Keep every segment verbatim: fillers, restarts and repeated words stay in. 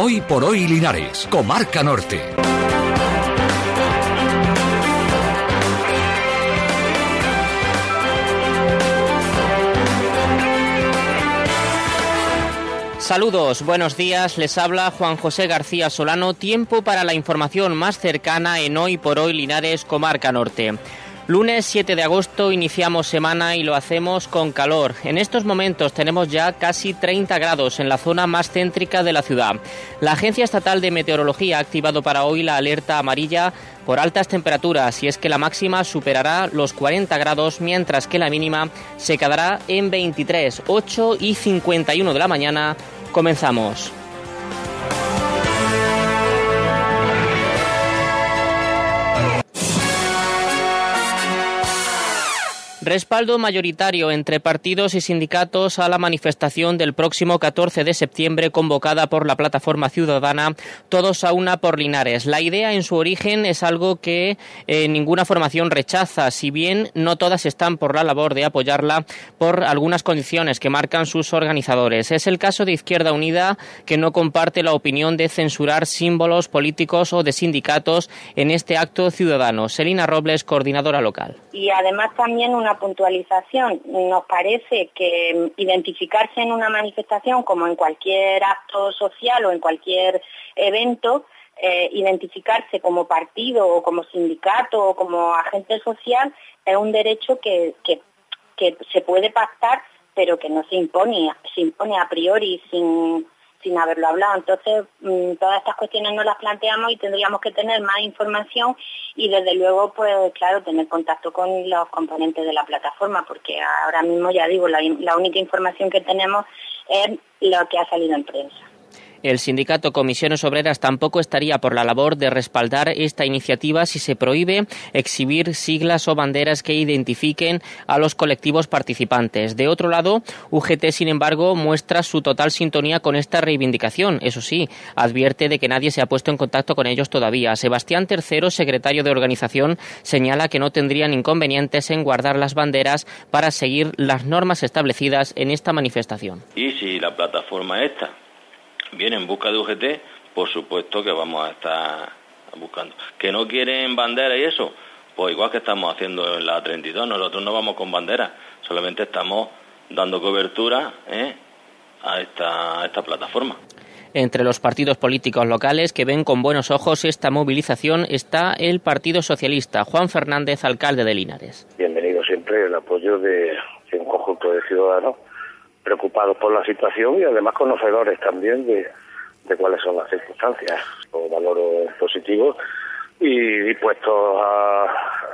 Hoy por hoy Linares, Comarca Norte. Saludos, buenos días, les habla Juan José García Solano. Tiempo para la información más cercana en Hoy por Hoy Linares, Comarca Norte. Lunes siete de agosto iniciamos semana y lo hacemos con calor. En estos momentos tenemos ya casi treinta grados en la zona más céntrica de la ciudad. La Agencia Estatal de Meteorología ha activado para hoy la alerta amarilla por altas temperaturas, y es que la máxima superará los cuarenta grados, mientras que la mínima se quedará en veintitrés, ocho y cincuenta y uno de la mañana. Comenzamos. Respaldo mayoritario entre partidos y sindicatos a la manifestación del próximo catorce de septiembre convocada por la Plataforma Ciudadana Todos a Una por Linares. La idea en su origen es algo que eh, ninguna formación rechaza, si bien no todas están por la labor de apoyarla por algunas condiciones que marcan sus organizadores. Es el caso de Izquierda Unida, que no comparte la opinión de censurar símbolos políticos o de sindicatos en este acto ciudadano. Selina Robles, coordinadora local. Y además también una puntualización. Nos parece que identificarse en una manifestación, como en cualquier acto social o en cualquier evento, eh, identificarse como partido o como sindicato o como agente social es un derecho que, que, que se puede pactar, pero que no se impone, se impone a priori sin... sin haberlo hablado. Entonces, todas estas cuestiones no las planteamos y tendríamos que tener más información y, desde luego, pues claro, tener contacto con los componentes de la plataforma, porque ahora mismo, ya digo, la, la única información que tenemos es lo que ha salido en prensa. El sindicato Comisiones Obreras tampoco estaría por la labor de respaldar esta iniciativa si se prohíbe exhibir siglas o banderas que identifiquen a los colectivos participantes. De otro lado, U G T, sin embargo, muestra su total sintonía con esta reivindicación. Eso sí, advierte de que nadie se ha puesto en contacto con ellos todavía. Sebastián Tercero, secretario de organización, señala que no tendrían inconvenientes en guardar las banderas para seguir las normas establecidas en esta manifestación. Y si la plataforma esta viene en busca de U G T, por supuesto que vamos a estar buscando. ¿Que no quieren bandera y eso? Pues igual que estamos haciendo en la treinta y dos, nosotros no vamos con bandera, solamente estamos dando cobertura ¿eh? a, esta, a esta plataforma. Entre los partidos políticos locales que ven con buenos ojos esta movilización está el Partido Socialista. Juan Fernández, alcalde de Linares. Bienvenido siempre el apoyo de, de un conjunto de ciudadanos preocupados por la situación y además conocedores también de, de cuáles son las circunstancias. Lo valoro positivo y dispuestos a,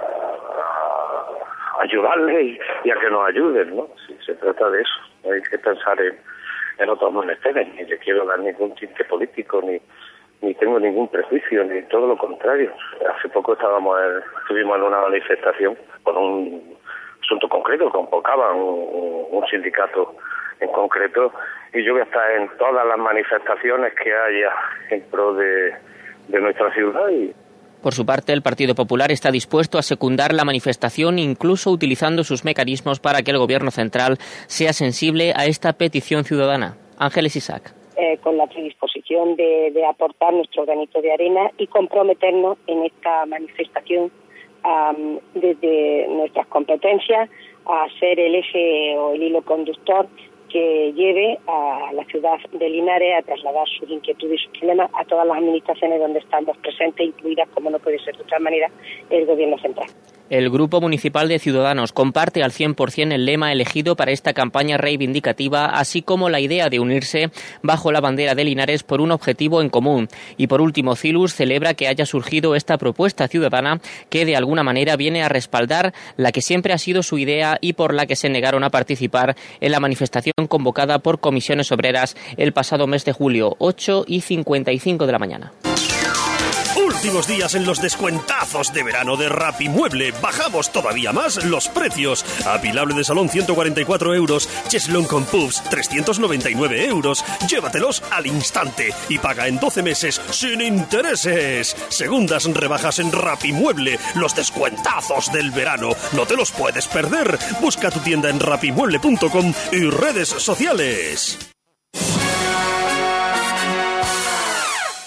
a ayudarles y, y a que nos ayuden, ¿no? Si se trata de eso, no hay que pensar en, en otros menesteres, ni le quiero dar ningún tinte político, ni ni tengo ningún prejuicio, ni todo lo contrario. Hace poco estábamos en, estuvimos en una manifestación por un asunto concreto, convocaban un, un sindicato en concreto, y yo voy a estar en todas las manifestaciones que haya en pro de, de nuestra ciudad. Y por su parte, el Partido Popular está dispuesto a secundar la manifestación, incluso utilizando sus mecanismos para que el Gobierno central sea sensible a esta petición ciudadana. Ángeles Isaac. Eh, con la predisposición de, de aportar nuestro granito de arena y comprometernos en esta manifestación um, desde nuestras competencias a ser el eje o el hilo conductor que lleve a la ciudad de Linares a trasladar sus inquietudes y sus problemas a todas las administraciones donde estamos presentes, incluidas, como no puede ser de otra manera, el Gobierno central. El Grupo Municipal de Ciudadanos comparte al cien por ciento el lema elegido para esta campaña reivindicativa, así como la idea de unirse bajo la bandera de Linares por un objetivo en común. Y por último, Cilus celebra que haya surgido esta propuesta ciudadana que de alguna manera viene a respaldar la que siempre ha sido su idea y por la que se negaron a participar en la manifestación convocada por Comisiones Obreras el pasado mes de julio, ocho y cincuenta y cinco de la mañana. Últimos días en los descuentazos de verano de Rapimueble. Bajamos todavía más los precios. Apilable de salón ciento cuarenta y cuatro euros. Cheslon con puffs trescientos noventa y nueve euros. Llévatelos al instante y paga en doce meses sin intereses. Segundas rebajas en Rapimueble. Los descuentazos del verano. No te los puedes perder. Busca tu tienda en rapimueble punto com y redes sociales.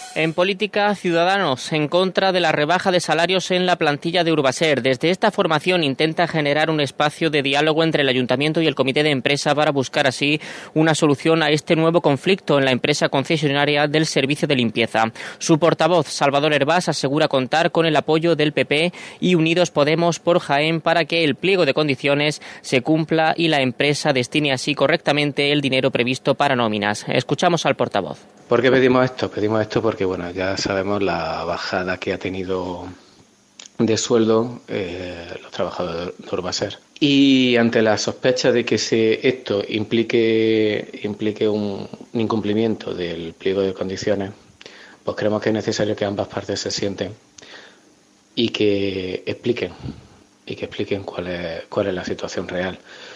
En política, Ciudadanos en contra de la rebaja de salarios en la plantilla de Urbaser. Desde esta formación intenta generar un espacio de diálogo entre el Ayuntamiento y el Comité de Empresa para buscar así una solución a este nuevo conflicto en la empresa concesionaria del servicio de limpieza. Su portavoz, Salvador Hervás, asegura contar con el apoyo del P P y Unidos Podemos por Jaén para que el pliego de condiciones se cumpla y la empresa destine así correctamente el dinero previsto para nóminas. Escuchamos al portavoz. ¿Por qué pedimos esto? Pedimos esto porque, bueno, ya sabemos la bajada que ha tenido de sueldo eh, los trabajadores de Urbaser. Y ante la sospecha de que se, esto implique, implique un, un incumplimiento del pliego de condiciones, pues creemos que es necesario que ambas partes se sienten y que expliquen, y que expliquen cuál es, cuál es la situación real.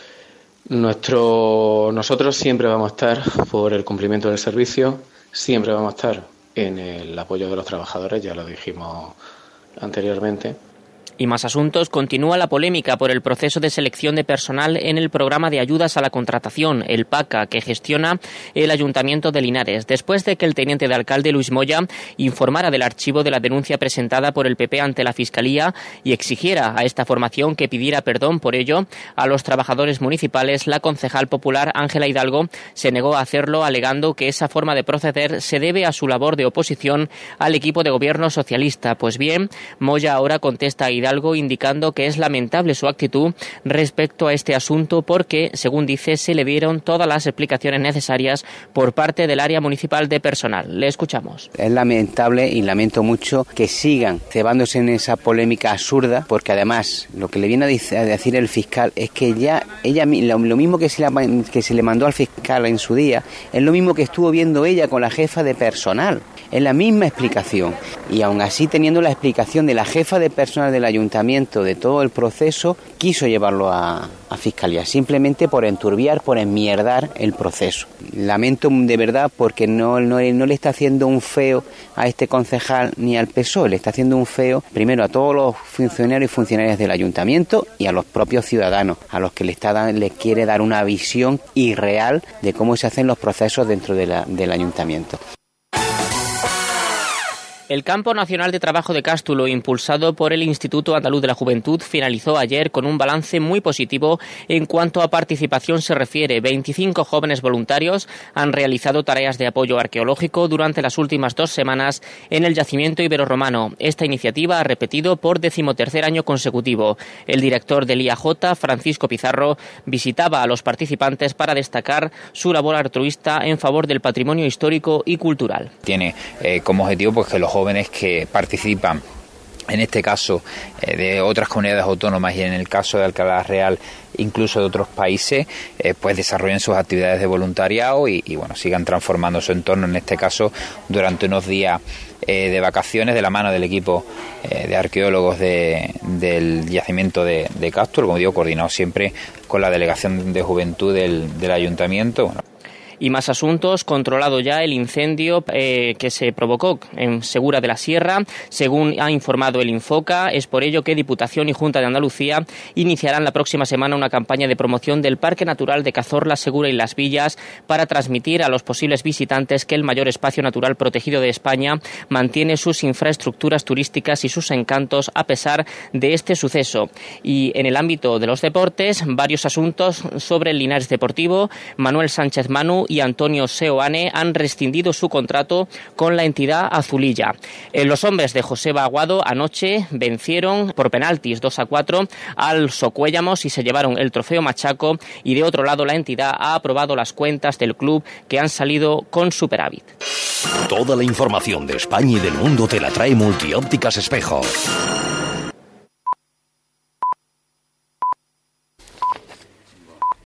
Nuestro, nosotros siempre vamos a estar por el cumplimiento del servicio. Siempre vamos a estar en el apoyo de los trabajadores, ya lo dijimos anteriormente. Y más asuntos. Continúa la polémica por el proceso de selección de personal en el programa de ayudas a la contratación, el PACA, que gestiona el Ayuntamiento de Linares, después de que el teniente de alcalde Luis Moya informara del archivo de la denuncia presentada por el P P ante la Fiscalía y exigiera a esta formación que pidiera perdón por ello a los trabajadores municipales. La concejal popular Ángela Hidalgo se negó a hacerlo, alegando que esa forma de proceder se debe a su labor de oposición al equipo de gobierno socialista. Pues bien, Moya ahora contesta a Hidalgo Hidalgo, indicando que es lamentable su actitud respecto a este asunto porque, según dice, se le dieron todas las explicaciones necesarias por parte del área municipal de personal. Le escuchamos. Es lamentable y lamento mucho que sigan cebándose en esa polémica absurda, porque además lo que le viene a decir el fiscal es que ya ella lo mismo que se, la, que se le mandó al fiscal en su día, es lo mismo que estuvo viendo ella con la jefa de personal. Es la misma explicación. Y aún así, teniendo la explicación de la jefa de personal del ayuntamiento de todo el proceso, quiso llevarlo a, a fiscalía, simplemente por enturbiar, por enmierdar el proceso. Lamento de verdad porque no, no, no le está haciendo un feo a este concejal ni al P S O E, le está haciendo un feo primero a todos los funcionarios y funcionarias del ayuntamiento y a los propios ciudadanos, a los que le, está, le quiere dar una visión irreal de cómo se hacen los procesos dentro de la, del ayuntamiento. El Campo Nacional de Trabajo de Cástulo, impulsado por el Instituto Andaluz de la Juventud, finalizó ayer con un balance muy positivo en cuanto a participación se refiere. veinticinco jóvenes voluntarios han realizado tareas de apoyo arqueológico durante las últimas dos semanas en el yacimiento iberorromano. Esta iniciativa ha repetido por decimotercer año consecutivo. El director del I A J, Francisco Pizarro, visitaba a los participantes para destacar su labor altruista en favor del patrimonio histórico y cultural. Tiene eh, como objetivo pues que los jóvenes que participan, en este caso eh, de otras comunidades autónomas y en el caso de Alcalá Real incluso de otros países, eh, pues desarrollen sus actividades de voluntariado y, y bueno, sigan transformando su entorno, en este caso durante unos días eh, de vacaciones de la mano del equipo eh, de arqueólogos de, del yacimiento de, de Cástulo, como digo, coordinado siempre con la Delegación de Juventud del, del Ayuntamiento. Bueno. Y más asuntos. Controlado ya el incendio eh, que se provocó en Segura de la Sierra, según ha informado el Infoca. Es por ello que Diputación y Junta de Andalucía iniciarán la próxima semana una campaña de promoción del Parque Natural de Cazorla, Segura y Las Villas para transmitir a los posibles visitantes que el mayor espacio natural protegido de España mantiene sus infraestructuras turísticas y sus encantos a pesar de este suceso. Y en el ámbito de los deportes, varios asuntos sobre el Linares Deportivo. Manuel Sánchez Manu y Antonio Seoane han rescindido su contrato con la entidad azulilla. Eh, los hombres de Joseba Aguado anoche vencieron por penaltis dos a cuatro al Socuéllamos y se llevaron el trofeo Machaco, y de otro lado la entidad ha aprobado las cuentas del club, que han salido con superávit. Toda la información de España y del mundo te la trae Multiópticas Espejo.